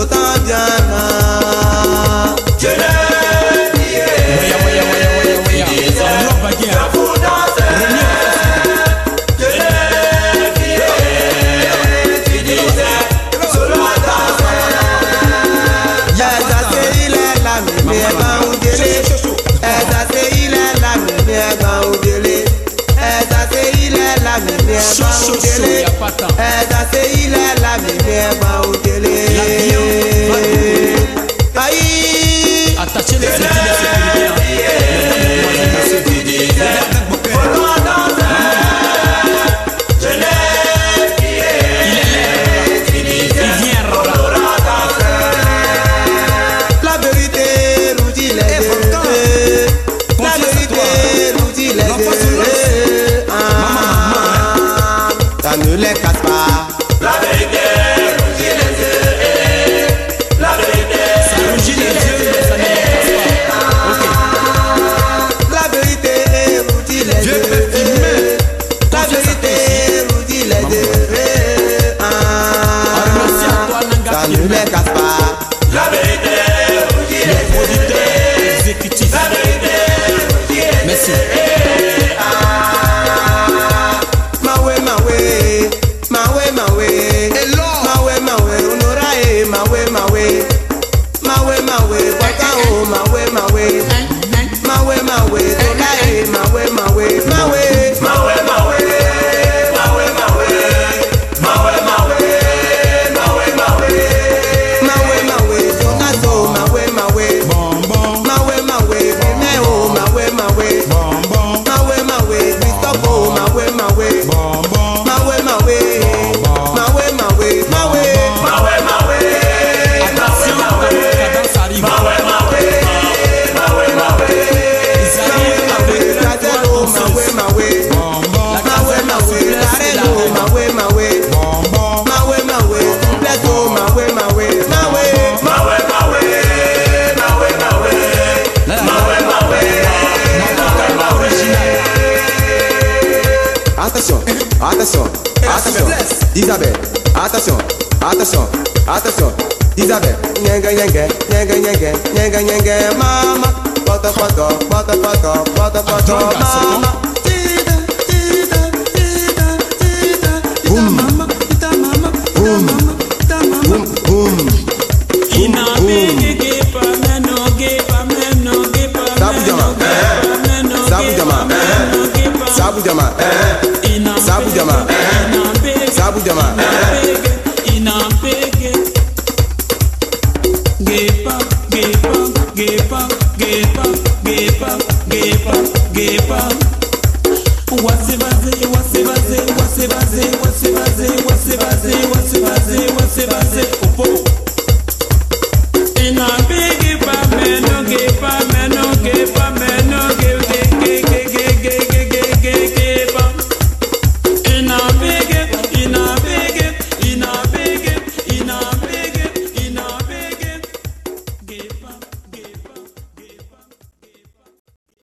autant bien. Je l'ai lié. Attachez les sécurités. Ne les casse pas. La vérité rougit les yeux. La vérité ça rougit les yeux, mais ça ne les casse pas. Okay. La vérité rougit les yeux. La vérité rougit les yeux. Ça ne les casse pas. La vérité rougit les yeux. Producteurs exécutifs. La vérité rougit les yeux. Merci. Attention, attention, attention, Isabelle, attention, attention, attention, Isabelle, nyenga nyenga, nyenga nyenga, nyenga nyenga, mama, poto poto, poto poto, poto poto, mama. Boum, boum, boum, boum. Sabu jama, sabu jama, sabu jama.